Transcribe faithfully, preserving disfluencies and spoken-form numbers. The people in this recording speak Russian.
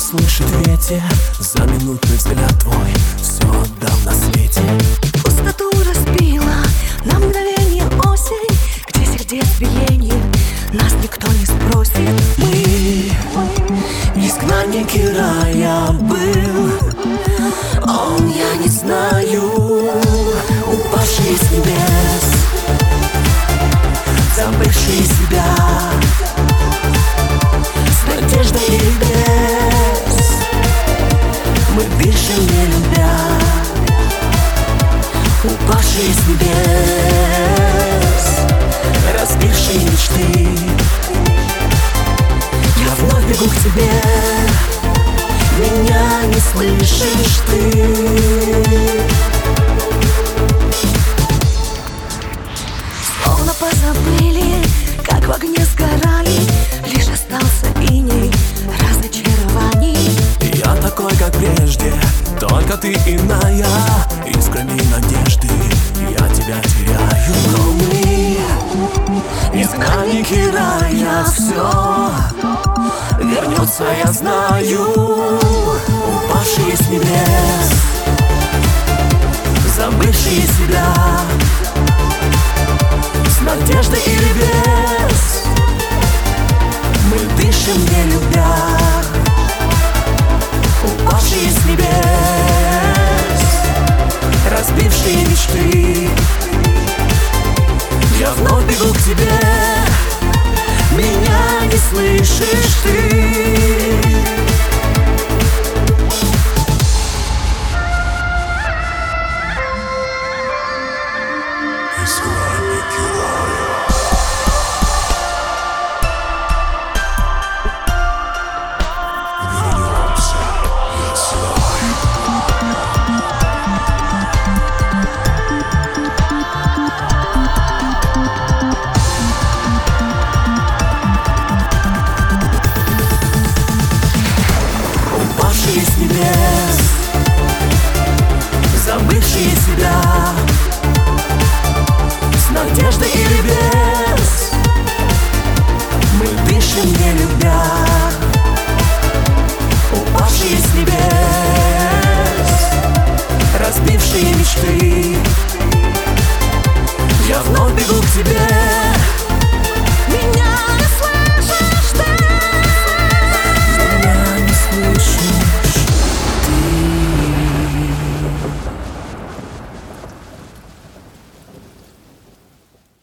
слышит ветер, за минутный взгляд твой все отдал на свете. Пустоту распила на мгновение осень, где сердец биение, нас никто не спросит. Мы, изгнанники рая был, он, я не знаю, упавший с небес, забывший себя, с надеждой и без. Мы дышим, не любя, упавшие с небес, разбившие мечты. Я вновь бегу к тебе, меня не слышишь ты. Словно позабыли, как в огне сгорали, лишь остался иней разочарований. Я такой, как прежде, только ты иная, искренней надежды я тебя теряю. Но мы, изгнанники рая, все вернется, я знаю, упавшие с небес, забывшие себя, с надеждой или без. Мы дышим, не любя, упавшие с небес, разбившие мечты. Я вновь бегу к тебе, меня не слышишь ты.